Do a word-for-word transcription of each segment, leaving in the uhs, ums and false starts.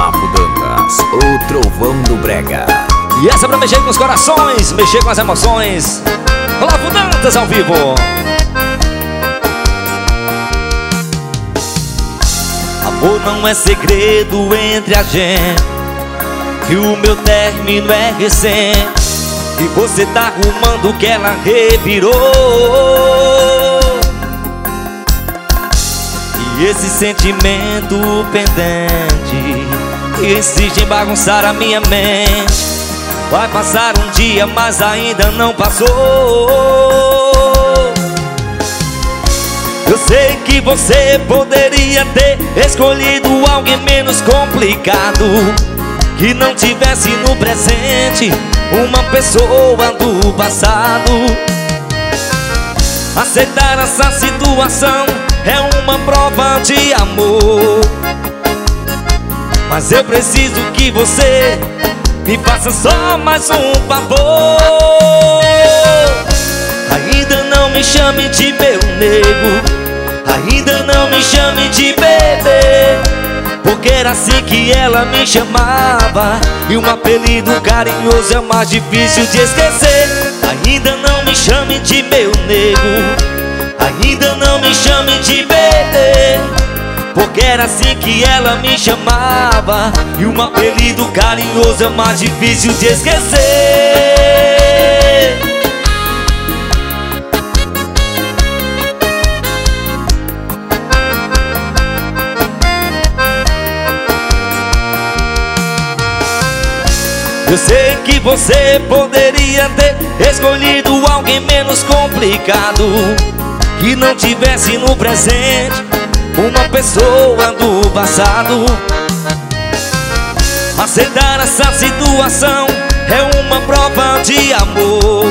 Olavo Dantas, o trovão do brega. E essa é pra mexer com os corações, mexer com as emoções. Olavo Dantas ao vivo. Amor não é segredo entre a gente, que o meu término é recente, e você tá arrumando que ela revirou. E esse sentimento pendente que insiste em bagunçar a minha mente, vai passar um dia, mas ainda não passou. Eu sei que você poderia ter escolhido alguém menos complicado, que não tivesse no presente uma pessoa do passado. Aceitar essa situação é uma prova de amor, mas eu preciso que você me faça só mais um favor. Ainda não me chame de meu nego, ainda não me chame de bebê, porque era assim que ela me chamava, e um apelido carinhoso é o mais difícil de esquecer. Ainda não me chame de meu nego, ainda não me chame de bebê, porque era assim que ela me chamava, e um apelido carinhoso é o mais difícil de esquecer. Eu sei que você poderia ter escolhido alguém menos complicado, que não tivesse no presente uma pessoa do passado. Aceitar essa situação é uma prova de amor,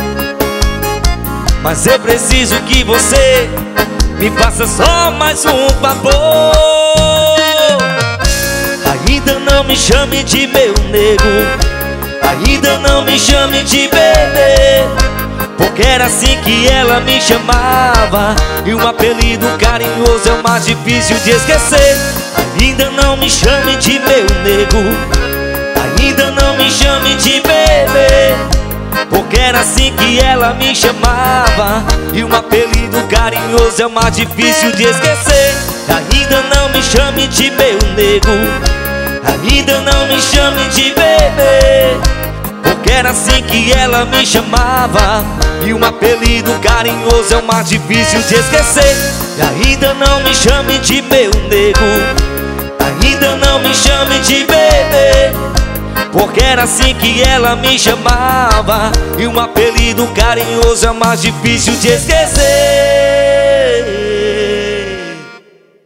mas eu preciso que você me faça só mais um favor. Ainda não me chame de meu nego, ainda não me chame de bebê, porque era assim que ela me chamava, e um apelido carinhoso é o mais difícil de esquecer. Ainda não me chame de meu nego, ainda não me chame de bebê, porque era assim que ela me chamava, e um apelido carinhoso é o mais difícil de esquecer. Ainda não me chame de meu nego, ainda não me chame de bebê, porque era assim que ela me chamava, e um apelido carinhoso é o mais difícil de esquecer. E ainda não me chame de meu nego, ainda não me chame de bebê, porque era assim que ela me chamava, e um apelido carinhoso é o mais difícil de esquecer.